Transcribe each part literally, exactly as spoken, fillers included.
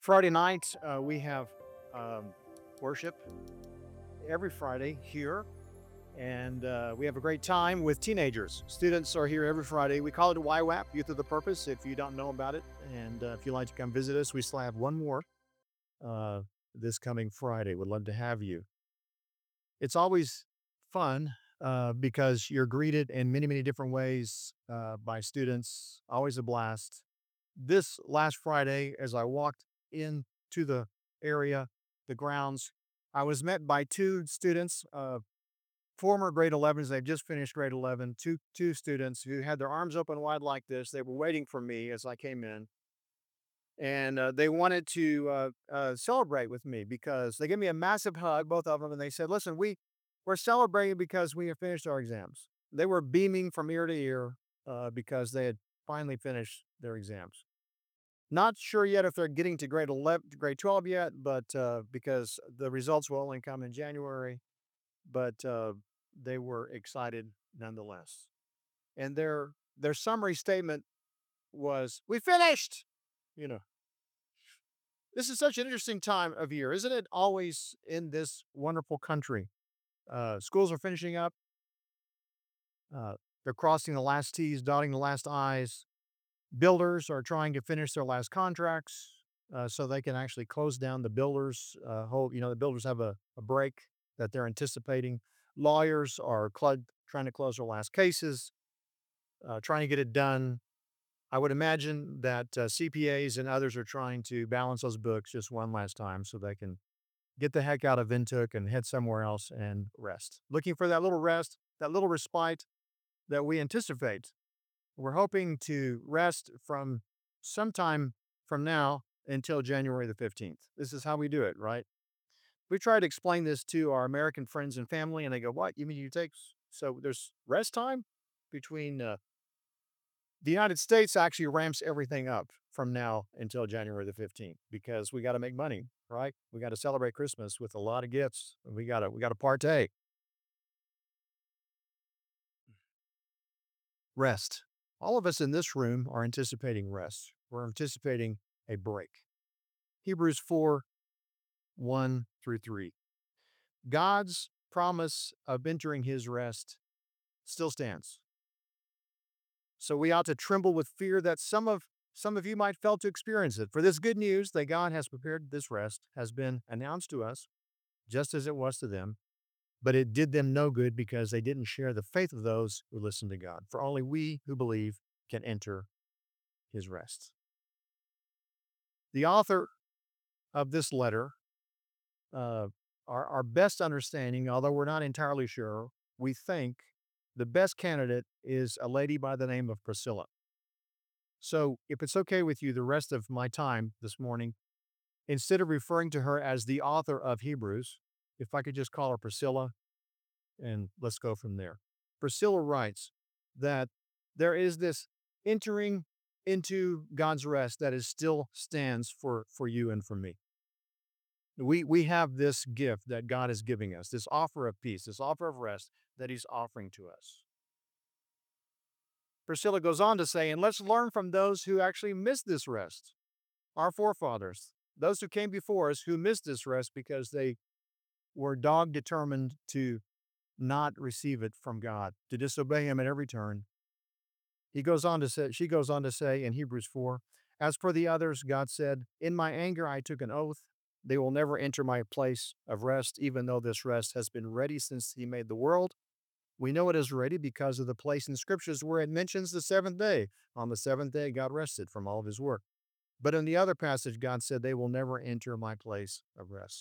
Friday night, uh, we have um, worship every Friday here, and uh, we have a great time with teenagers. Students are here every Friday. We call it Y WAP, Youth of the Purpose, if you don't know about it. And uh, if you'd like to come visit us, we still have one more uh, this coming Friday. Would love to have you. It's always fun uh, because you're greeted in many, many different ways uh, by students. Always a blast. This last Friday, as I walked into the area, the grounds, I was met by two students, uh, former grade elevens. They've just finished grade eleven. Two two students who had their arms open wide like this. They were waiting for me as I came in, and uh, they wanted to uh, uh, celebrate with me because they gave me a massive hug, both of them, and they said, "Listen, we we're celebrating because we have finished our exams." They were beaming from ear to ear uh, because they had finally finished their exams. Not sure yet if they're getting to grade eleven to grade twelve yet, but, uh, because the results will only come in January, but, uh, they were excited nonetheless. And their their summary statement was, "We finished!" You know, this is such an interesting time of year, isn't it? Always in this wonderful country. Uh, schools are finishing up. Uh, they're crossing the last T's, dotting the last I's. Builders are trying to finish their last contracts, uh, so they can actually close down the builders, uh, whole you know, the builders have a a break that they're anticipating. Lawyers are clud trying to close their last cases, uh, trying to get it done. I would imagine that, uh, C P As and others are trying to balance those books just one last time so they can get the heck out of Ventook and head somewhere else and rest. Looking for that little rest, that little respite that we anticipate. We're hoping to rest from sometime from now until January the fifteenth. This is how we do it, right? We try to explain this to our American friends and family, and they go, "What? You mean you take s- so there's rest time between uh, the United States actually ramps everything up from now until January the fifteenth because we got to make money, right? We got to celebrate Christmas with a lot of gifts. We got to we got to partay. Rest. All of us in this room are anticipating rest. We're anticipating a break. Hebrews four, one through three. God's promise of entering his rest still stands. So we ought to tremble with fear that some of some of you might fail to experience it. For this good news that God has prepared this rest has been announced to us, just as it was to them, but it did them no good because they didn't share the faith of those who listen to God. For only we who believe can enter his rest. The author of this letter, uh, our, our best understanding, although we're not entirely sure, we think the best candidate is a lady by the name of Priscilla. So, if it's okay with you, the rest of my time this morning, instead of referring to her as the author of Hebrews, if I could just call her Priscilla, and let's go from there. Priscilla writes that there is this entering into God's rest that is still stands for for you and for me. We we have this gift that God is giving us, this offer of peace, this offer of rest that he's offering to us. Priscilla goes on to say, and let's learn from those who actually missed this rest, our forefathers, those who came before us who missed this rest because they were dog determined to not receive it from God, to disobey him at every turn. He goes on to say, she goes on to say in Hebrews four, as for the others, God said, in my anger I took an oath. They will never enter my place of rest, even though this rest has been ready since he made the world. We know it is ready because of the place in scriptures where it mentions the seventh day. On the seventh day, God rested from all of his work. But in the other passage, God said, they will never enter my place of rest.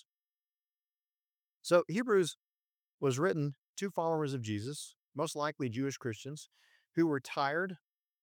So Hebrews was written to followers of Jesus, most likely Jewish Christians, who were tired,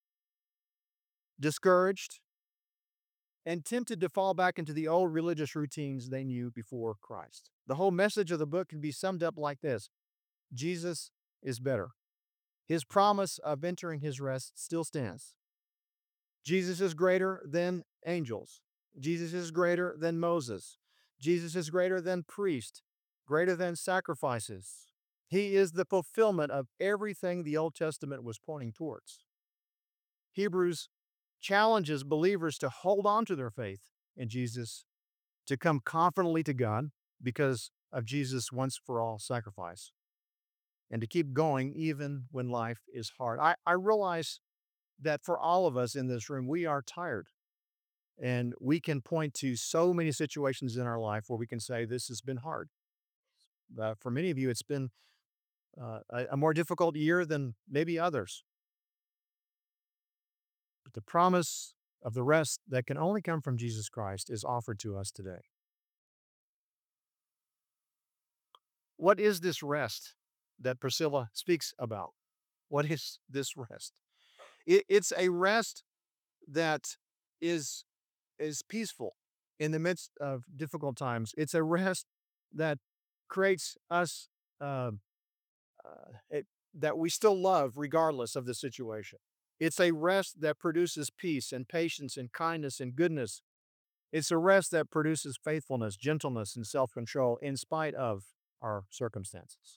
discouraged, and tempted to fall back into the old religious routines they knew before Christ. The whole message of the book can be summed up like this: Jesus is better. His promise of entering his rest still stands. Jesus is greater than angels. Jesus is greater than Moses. Jesus is greater than priest, greater than sacrifices. He is the fulfillment of everything the Old Testament was pointing towards. Hebrews challenges believers to hold on to their faith in Jesus to come confidently to God because of Jesus' once for all sacrifice, and to keep going even when life is hard. I, I realize that for all of us in this room, we are tired. And we can point to so many situations in our life where we can say, this has been hard. Uh, for many of you, it's been uh, a, a more difficult year than maybe others. But the promise of the rest that can only come from Jesus Christ is offered to us today. What is this rest that Priscilla speaks about? What is this rest? It, it's a rest that is is peaceful in the midst of difficult times. It's a rest that creates us uh, uh, it, that we still love regardless of the situation. It's a rest that produces peace and patience and kindness and goodness. It's a rest that produces faithfulness, gentleness, and self control in spite of our circumstances.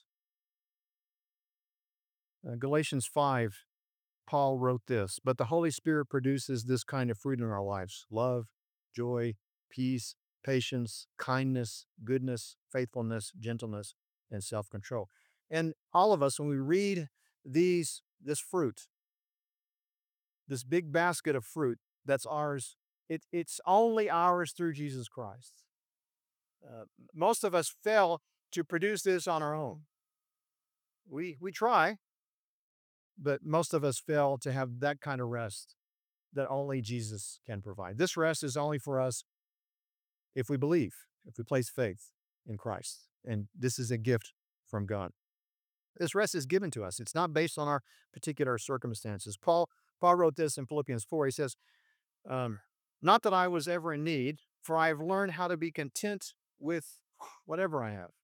Uh, Galatians five, Paul wrote this, but the Holy Spirit produces this kind of fruit in our lives: love, joy, peace, patience, kindness, goodness, faithfulness, gentleness, and self control. And all of us, when we read these, this fruit, this big basket of fruit that's ours, it, it's only ours through Jesus Christ. Uh, Most of us fail to produce this on our own. We, we try, but most of us fail to have that kind of rest that only Jesus can provide. This rest is only for us if we believe, if we place faith in Christ. And this is a gift from God. This rest is given to us. It's not based on our particular circumstances. Paul Paul wrote this in Philippians four. He says, um, "Not that I was ever in need, for I have learned how to be content with whatever I have.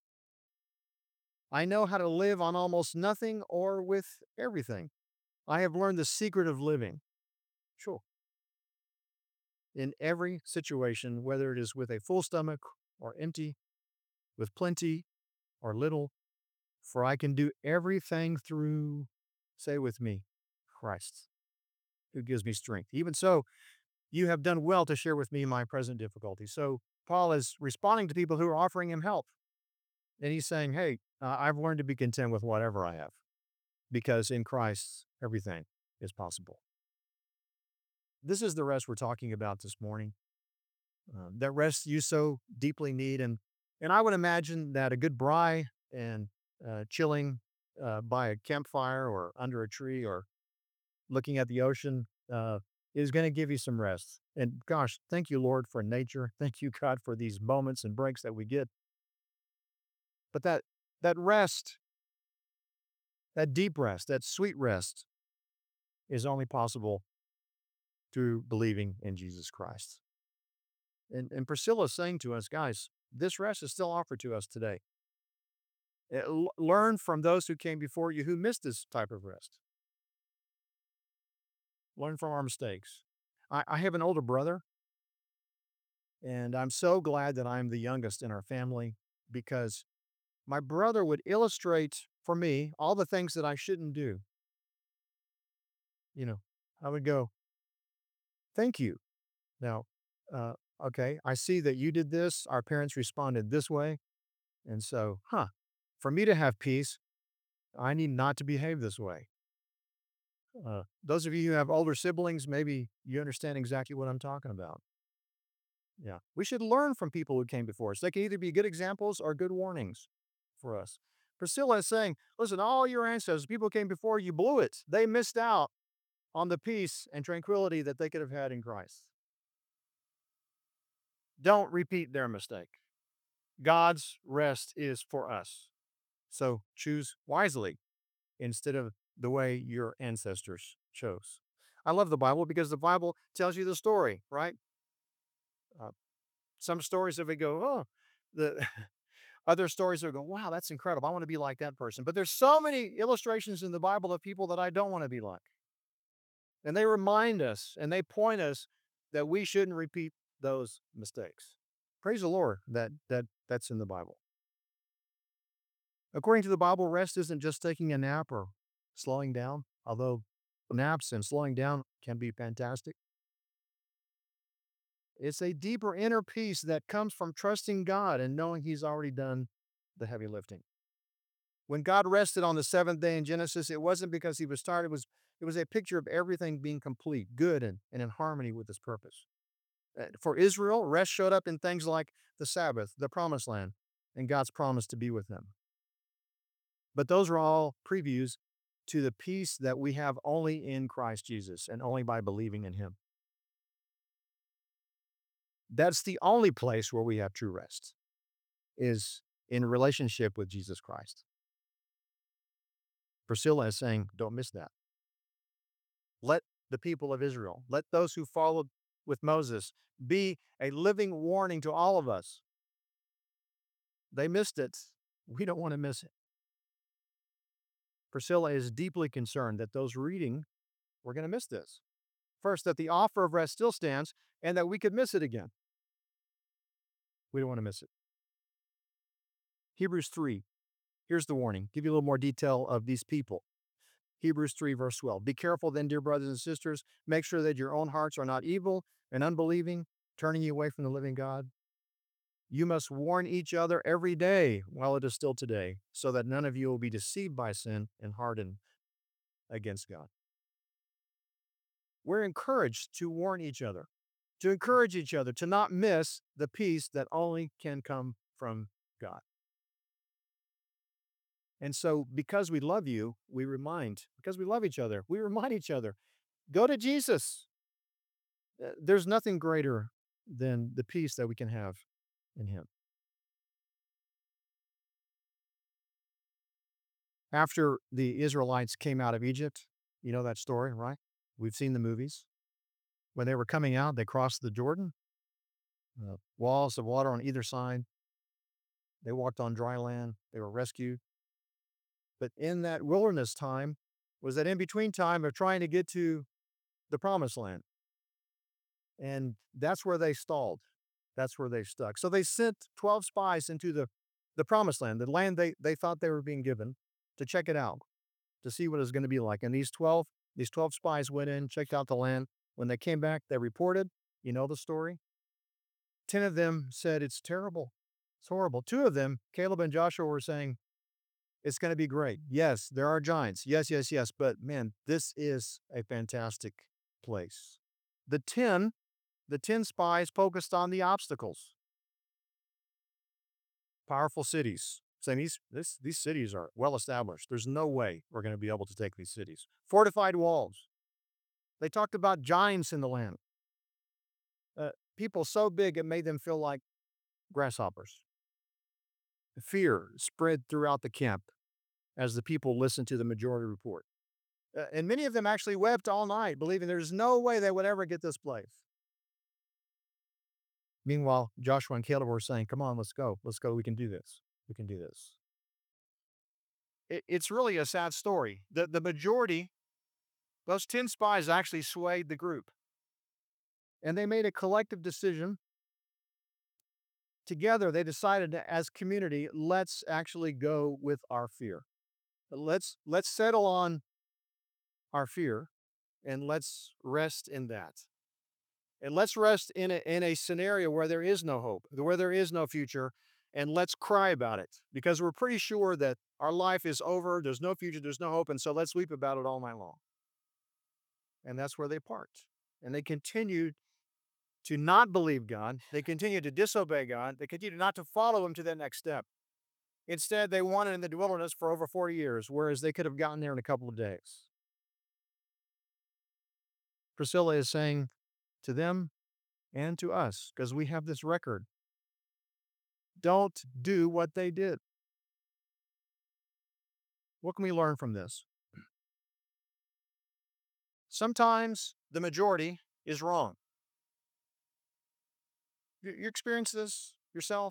I know how to live on almost nothing or with everything. I have learned the secret of living." Sure. In every situation, whether it is with a full stomach or empty, with plenty or little, for I can do everything through, say with me, Christ, who gives me strength. Even so, you have done well to share with me my present difficulty. So Paul is responding to people who are offering him help. And he's saying, hey, uh, I've learned to be content with whatever I have because in Christ, everything is possible. This is the rest we're talking about this morning. Uh, that rest you so deeply need. And and I would imagine that a good braai and uh, chilling uh, by a campfire or under a tree or looking at the ocean uh, is going to give you some rest. And gosh, thank you, Lord, for nature. Thank you, God, for these moments and breaks that we get. But that that rest, that deep rest, that sweet rest, is only possible through believing in Jesus Christ. And and Priscilla is saying to us, guys, this rest is still offered to us today. Uh, l- Learn from those who came before you who missed this type of rest. Learn from our mistakes. I, I have an older brother, and I'm so glad that I'm the youngest in our family because my brother would illustrate for me all the things that I shouldn't do. You know, I would go, thank you. Now, uh, okay, I see that you did this. Our parents responded this way. And so, huh, for me to have peace, I need not to behave this way. Uh, those of you who have older siblings, maybe you understand exactly what I'm talking about. Yeah. We should learn from people who came before us. They can either be good examples or good warnings for us. Priscilla is saying, listen, all your ancestors, people came before you, blew it. They missed out on the peace and tranquility that they could have had in Christ. Don't repeat their mistake. God's rest is for us. So choose wisely instead of the way your ancestors chose. I love the Bible because the Bible tells you the story, right? Uh, some stories of it go, oh, the other stories will go, wow, that's incredible. I want to be like that person. But there's so many illustrations in the Bible of people that I don't want to be like. And they remind us and they point us that we shouldn't repeat those mistakes. Praise the Lord that that that's in the Bible. According to the Bible, rest isn't just taking a nap or slowing down, although naps and slowing down can be fantastic. It's a deeper inner peace that comes from trusting God and knowing He's already done the heavy lifting. When God rested on the seventh day in Genesis, it wasn't because He was tired. It was it was a picture of everything being complete, good, and, and in harmony with His purpose. Uh, For Israel, rest showed up in things like the Sabbath, the promised land, and God's promise to be with them. But those are all previews to the peace that we have only in Christ Jesus and only by believing in Him. That's the only place where we have true rest, is in relationship with Jesus Christ. Priscilla is saying, don't miss that. Let the people of Israel, let those who followed with Moses be a living warning to all of us. They missed it. We don't want to miss it. Priscilla is deeply concerned that those reading were going to miss this. First, that the offer of rest still stands and that we could miss it again. We don't want to miss it. Hebrews three, here's the warning. Give you a little more detail of these people. Hebrews three, verse twelve. Be careful then, dear brothers and sisters. Make sure that your own hearts are not evil and unbelieving, turning you away from the living God. You must warn each other every day while it is still today, so that none of you will be deceived by sin and hardened against God. We're encouraged to warn each other, to encourage each other, to not miss the peace that only can come from God. And so, because we love you, we remind, because we love each other, we remind each other, go to Jesus. Uh, There's nothing greater than the peace that we can have in Him. After the Israelites came out of Egypt, you know that story, right? We've seen the movies. When they were coming out, they crossed the Jordan, uh, walls of water on either side. They walked on dry land. They were rescued. But in that wilderness time was that in between time of trying to get to the promised land. And that's where they stalled. That's where they stuck. So they sent twelve spies into the, the promised land, the land they, they thought they were being given, to check it out, to see what it was going to be like. And these twelve, these twelve spies went in, checked out the land. When they came back, they reported, you know the story. ten of them said, it's terrible. It's horrible. Two of them, Caleb and Joshua, were saying, it's going to be great. Yes, there are giants. Yes, yes, yes. But man, this is a fantastic place. The ten, the ten spies focused on the obstacles. Powerful cities, saying these, this, these cities are well established. There's no way we're going to be able to take these cities. Fortified walls. They talked about giants in the land. Uh, people so big it made them feel like grasshoppers. Fear spread throughout the camp as the people listened to the majority report. Uh, and many of them actually wept all night, believing there's no way they would ever get this place. Meanwhile, Joshua and Caleb were saying, come on, let's go. Let's go. We can do this. We can do this. It, it's really a sad story. The, the majority, those ten spies actually swayed the group. And they made a collective decision. Together, they decided to, as community, let's actually go with our fear. Let's let's settle on our fear and let's rest in that. And let's rest in a, in a scenario where there is no hope, where there is no future, and let's cry about it because we're pretty sure that our life is over, there's no future, there's no hope, and so let's weep about it all night long. And that's where they part. And they continued to not believe God. They continued to disobey God. They continued not to follow Him to that next step. Instead, they wandered in the wilderness for over forty years, whereas they could have gotten there in a couple of days. Priscilla is saying to them and to us, because we have this record, don't do what they did. What can we learn from this? Sometimes the majority is wrong. You, you experience this yourself?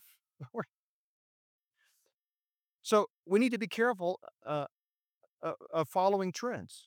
So we need to be careful uh, uh, of following trends.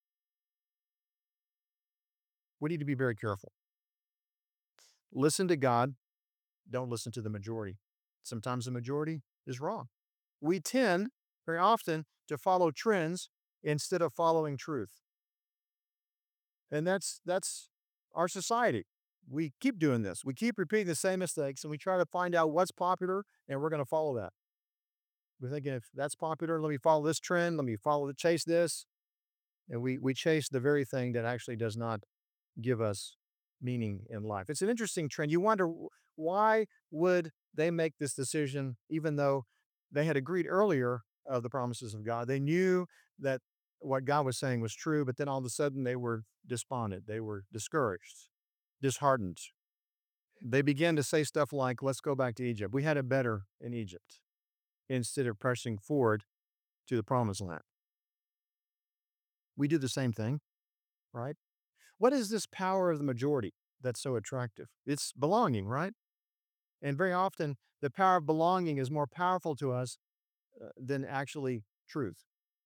We need to be very careful. Listen to God. Don't listen to the majority. Sometimes the majority is wrong. We tend very often to follow trends instead of following truth. And that's that's our society. We keep doing this. We keep repeating the same mistakes and we try to find out what's popular and we're going to follow that. We think if that's popular, let me follow this trend, let me follow the chase this. And we we chase the very thing that actually does not give us meaning in life. It's an interesting trend. You wonder w- why would they make this decision even though they had agreed earlier of the promises of God. They knew that what God was saying was true, but then all of a sudden they were despondent. They were discouraged, disheartened. They began to say stuff like, let's go back to Egypt. We had it better in Egypt instead of pressing forward to the promised land. We do the same thing, right? What is this power of the majority that's so attractive? It's belonging, right? And very often, the power of belonging is more powerful to us uh, than actually truth.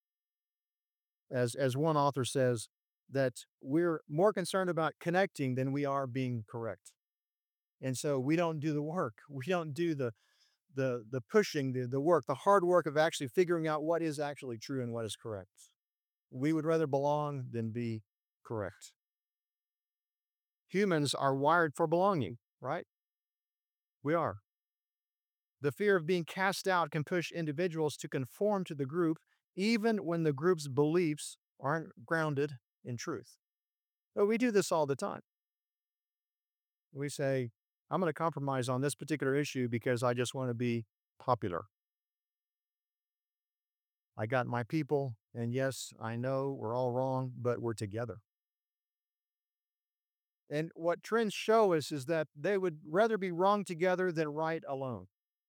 As as one author says, that we're more concerned about connecting than we are being correct. And so we don't do the work. We don't do the the the pushing, the the work, the hard work of actually figuring out what is actually true and what is correct. We would rather belong than be correct. Humans are wired for belonging, right? We are. The fear of being cast out can push individuals to conform to the group, even when the group's beliefs aren't grounded in truth. But we do this all the time. We say, I'm going to compromise on this particular issue because I just want to be popular. I got my people, and yes, I know we're all wrong, but we're together. And what trends show us is that they would rather be wrong together than right alone.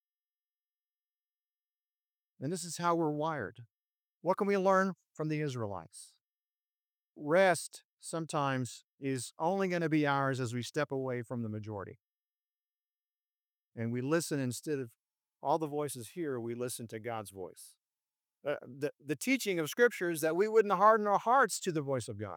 And this is how we're wired. What can we learn from the Israelites? Rest sometimes is only going to be ours as we step away from the majority. And we listen instead of all the voices here, we listen to God's voice. Uh, the, the teaching of Scripture is that we wouldn't harden our hearts to the voice of God.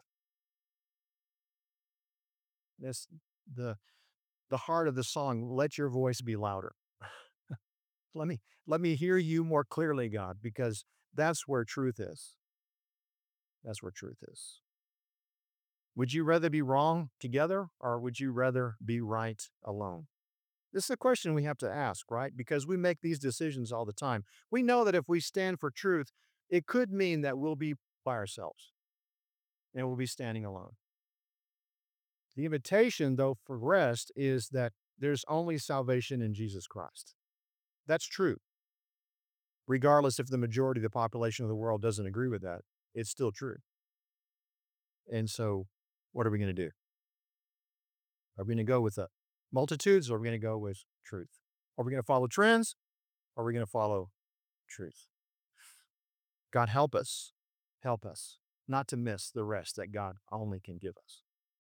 This the the heart of the song, let your voice be louder. Let me let me hear you more clearly, God, because that's where truth is. That's where truth is. Would you rather be wrong together or would you rather be right alone? This is a question we have to ask, right? Because we make these decisions all the time. We know that if we stand for truth, it could mean that we'll be by ourselves and we'll be standing alone. The invitation, though, for rest is that there's only salvation in Jesus Christ. That's true. Regardless if the majority of the population of the world doesn't agree with that, it's still true. And so, what are we going to do? Are we going to go with the multitudes or are we going to go with truth? Are we going to follow trends or are we going to follow truth? God, help us, help us not to miss the rest that God only can give us.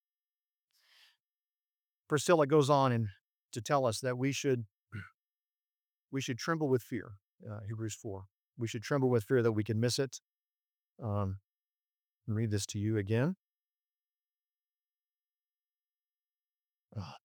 Priscilla goes on and to tell us that we should we should tremble with fear. Uh, Hebrews four. We should tremble with fear that we can miss it. Um, read this to you again. Uh,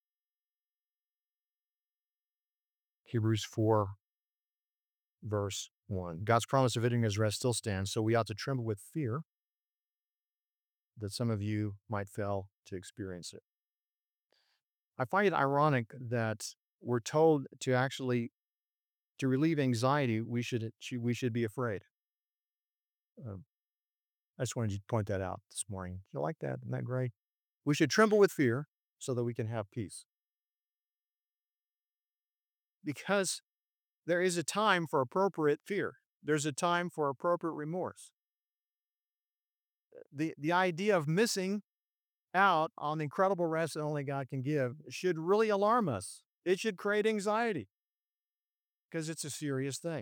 Hebrews four, verse one. God's promise of entering his rest still stands, so we ought to tremble with fear that some of you might fail to experience it. I find it ironic that we're told to actually to relieve anxiety, we should we should be afraid. Um, I just wanted to point that out this morning. You like that? Isn't that great? We should tremble with fear so that we can have peace. Because there is a time for appropriate fear. There's a time for appropriate remorse. The the idea of missing out on the incredible rest that only God can give should really alarm us. It should create anxiety because it's a serious thing.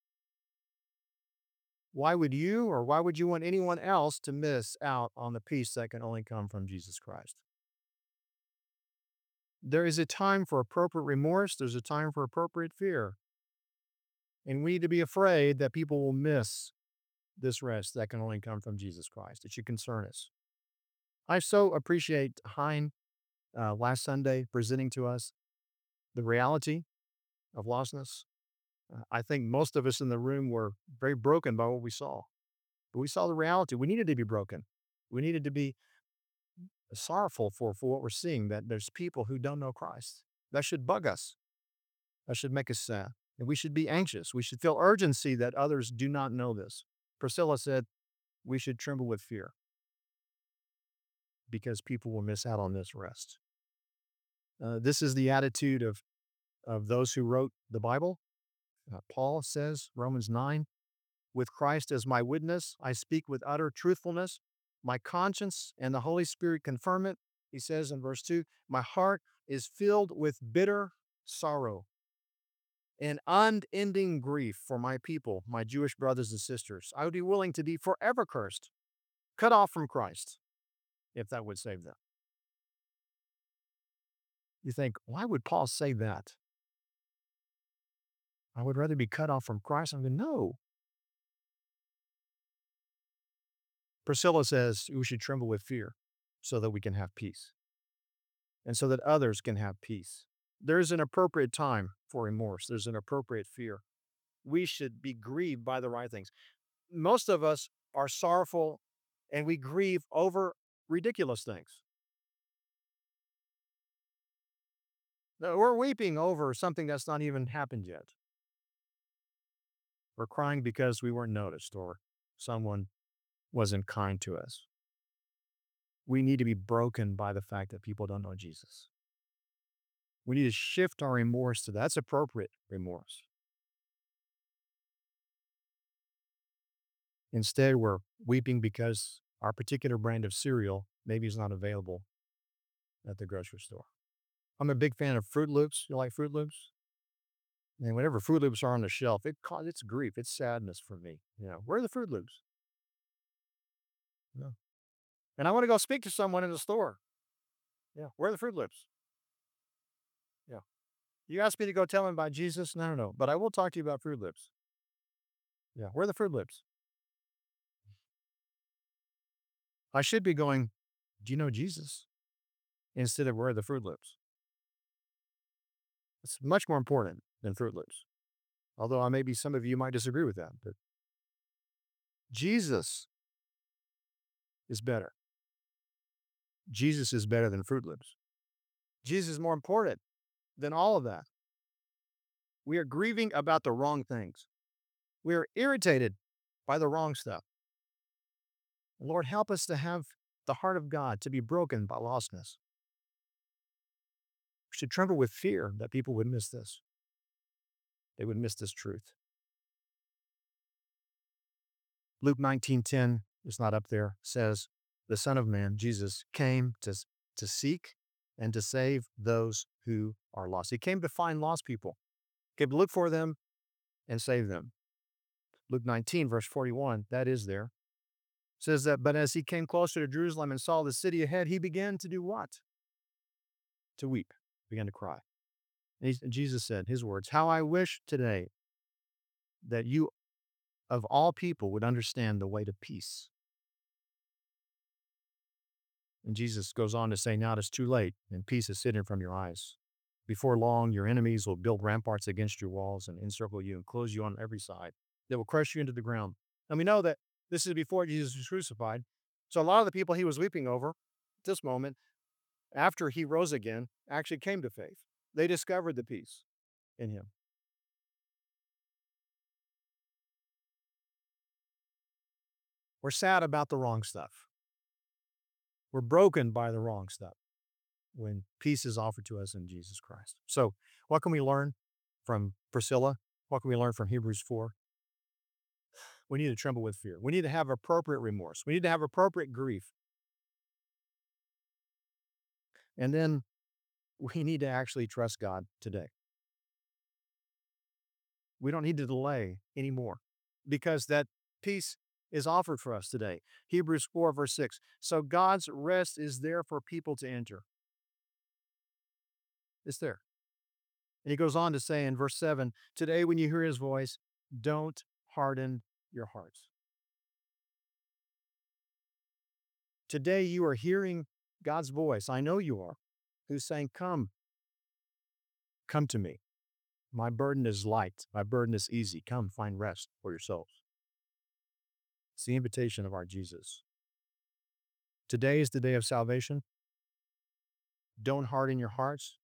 Why would you or why would you want anyone else to miss out on the peace that can only come from Jesus Christ? There is a time for appropriate remorse, there's a time for appropriate fear. And we need to be afraid that people will miss this rest that can only come from Jesus Christ. It should concern us. I so appreciate Hein uh, last Sunday presenting to us the reality of lostness. Uh, I think most of us in the room were very broken by what we saw, but we saw the reality. We needed to be broken. We needed to be sorrowful for, for what we're seeing, that there's people who don't know Christ. That should bug us. That should make us sad. And we should be anxious. We should feel urgency that others do not know this. Priscilla said we should tremble with fear because people will miss out on this rest. Uh, this is the attitude of, of those who wrote the Bible. Uh, Paul says, Romans nine, with Christ as my witness, I speak with utter truthfulness. My conscience and the Holy Spirit confirm it. He says in verse two, my heart is filled with bitter sorrow and unending grief for my people, my Jewish brothers and sisters. I would be willing to be forever cursed, cut off from Christ, if that would save them. You think, why would Paul say that? I would rather be cut off from Christ. I'm going, no. Priscilla says we should tremble with fear so that we can have peace and so that others can have peace. There's an appropriate time for remorse. There's an appropriate fear. We should be grieved by the right things. Most of us are sorrowful and we grieve over ridiculous things. No, we're weeping over something that's not even happened yet. We're crying because we weren't noticed or someone wasn't kind to us. We need to be broken by the fact that people don't know Jesus. We need to shift our remorse to that. That's appropriate remorse. Instead, we're weeping because our particular brand of cereal maybe is not available at the grocery store. I'm a big fan of Fruit Loops. You like Fruit Loops? And whenever Fruit Loops are on the shelf, it causes it's grief, it's sadness for me. You know, where are the Fruit Loops? No. And I want to go speak to someone in the store. Yeah, where are the Fruit Loops? Yeah. You asked me to go tell him about Jesus? No, no, no. But I will talk to you about Fruit Loops. Yeah, where are the Fruit Loops? I should be going, do you know Jesus? Instead of where are the Fruit Loops? It's much more important than Fruit Loops. Although I maybe some of you might disagree with that, but Jesus is better. Jesus is better than Fruit Loops. Jesus is more important than all of that. We are grieving about the wrong things. We are irritated by the wrong stuff. Lord, help us to have the heart of God to be broken by lostness. We should tremble with fear that people would miss this. They would miss this truth. Luke nineteen ten is not up there, says, the Son of Man, Jesus, came to, to seek and to save those who are lost. He came to find lost people. He came to look for them and save them. Luke nineteen, verse forty-one, that is there. Says that, but as he came closer to Jerusalem and saw the city ahead, he began to do what? To weep, began to cry. And, he, and Jesus said, his words, how I wish today that you of all people would understand the way to peace. And Jesus goes on to say, now it is too late, and peace is hidden from your eyes. Before long, your enemies will build ramparts against your walls and encircle you and close you on every side. They will crush you into the ground. And we know that this is before Jesus was crucified. So a lot of the people he was weeping over at this moment, after he rose again, actually came to faith. They discovered the peace in him. We're sad about the wrong stuff. We're broken by the wrong stuff when peace is offered to us in Jesus Christ. So what can we learn from Priscilla? What can we learn from Hebrews four? We need to tremble with fear. We need to have appropriate remorse. We need to have appropriate grief. And then we need to actually trust God today. We don't need to delay anymore because that peace is offered for us today. Hebrews four, verse six. So God's rest is there for people to enter. It's there. And he goes on to say in verse seven, today when you hear his voice, don't harden your hearts. Today you are hearing God's voice. I know you are, who's saying, come, come to me. My burden is light. My burden is easy. Come find rest for your souls. It's the invitation of our Jesus. Today is the day of salvation. Don't harden your hearts.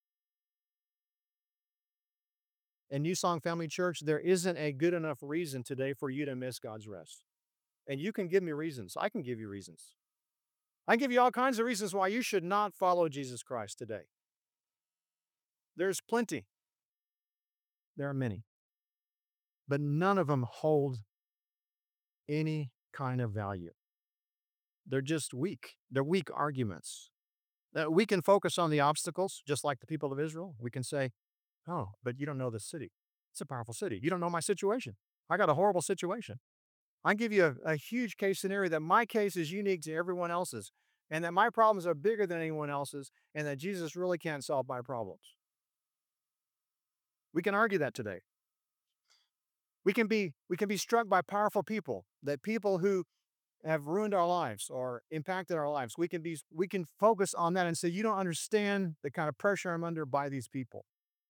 In New Song Family Church, there isn't a good enough reason today for you to miss God's rest. And you can give me reasons. I can give you reasons. I can give you all kinds of reasons why you should not follow Jesus Christ today. There's plenty. There are many. But none of them hold any kind of value. They're just weak. They're weak arguments. Uh, we can focus on the obstacles, just like the people of Israel. We can say, oh, but you don't know the city. It's a powerful city. You don't know my situation. I got a horrible situation. I give you a, a huge case scenario that my case is unique to everyone else's, and that my problems are bigger than anyone else's, and that Jesus really can't solve my problems. We can argue that today. We can be we can be struck by powerful people, that people who have ruined our lives or impacted our lives. We can be we can focus on that and say, you don't understand the kind of pressure I'm under by these people.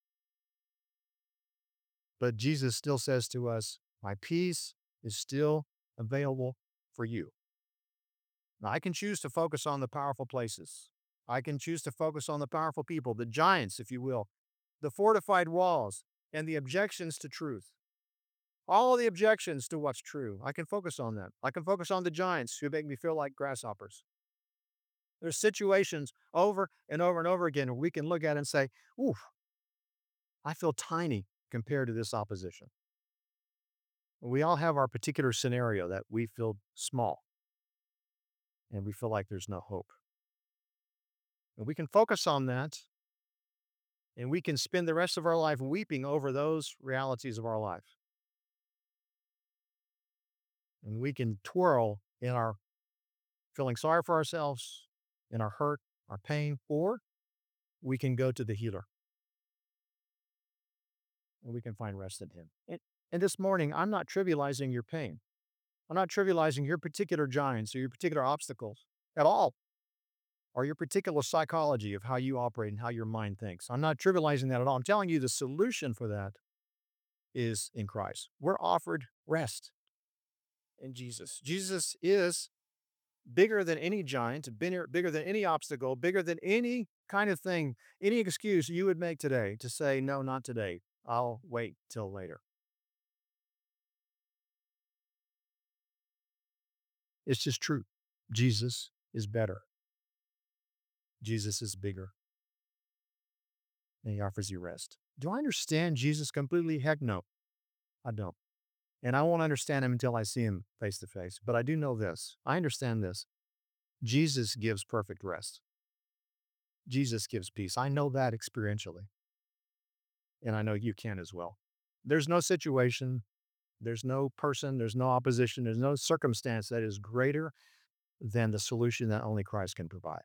But Jesus still says to us, my peace is still available for you. Now, I can choose to focus on the powerful places. I can choose to focus on the powerful people, the giants, if you will, the fortified walls, and the objections to truth. All of the objections to what's true, I can focus on them. I can focus on the giants who make me feel like grasshoppers. There's situations over and over and over again where we can look at and say, ooh, I feel tiny compared to this opposition. We all have our particular scenario that we feel small and we feel like there's no hope. And we can focus on that and we can spend the rest of our life weeping over those realities of our life. And we can twirl in our feeling sorry for ourselves, in our hurt, our pain, or we can go to the healer and we can find rest in him. And, and this morning, I'm not trivializing your pain. I'm not trivializing your particular giants or your particular obstacles at all, or your particular psychology of how you operate and how your mind thinks. I'm not trivializing that at all. I'm telling you the solution for that is in Christ. We're offered rest in Jesus. Jesus is bigger than any giant, bigger, bigger than any obstacle, bigger than any kind of thing, any excuse you would make today to say, no, not today. I'll wait till later. It's just true. Jesus is better. Jesus is bigger. And he offers you rest. Do I understand Jesus completely? Heck no, I don't. And I won't understand him until I see him face to face. But I do know this. I understand this. Jesus gives perfect rest. Jesus gives peace. I know that experientially. And I know you can as well. There's no situation, there's no person, there's no opposition, there's no circumstance that is greater than the solution that only Christ can provide.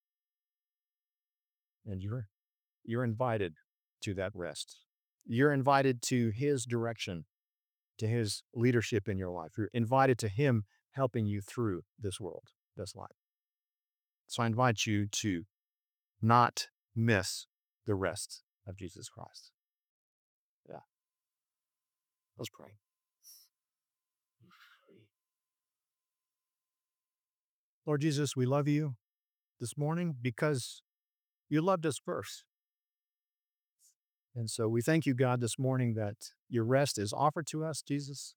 And you're you're invited to that rest. You're invited to his direction, to his leadership in your life. You're invited to him helping you through this world, this life. So I invite you to not miss the rest of Jesus Christ. Yeah. Let's pray. Lord Jesus, we love you this morning because you loved us first. And so we thank you, God, this morning that your rest is offered to us, Jesus.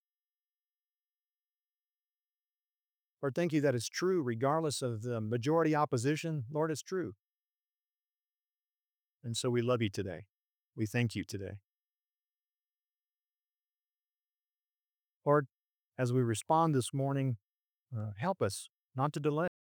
Lord, thank you that it's true regardless of the majority opposition. Lord, it's true. And so we love you today. We thank you today. Lord, as we respond this morning, uh, help us not to delay.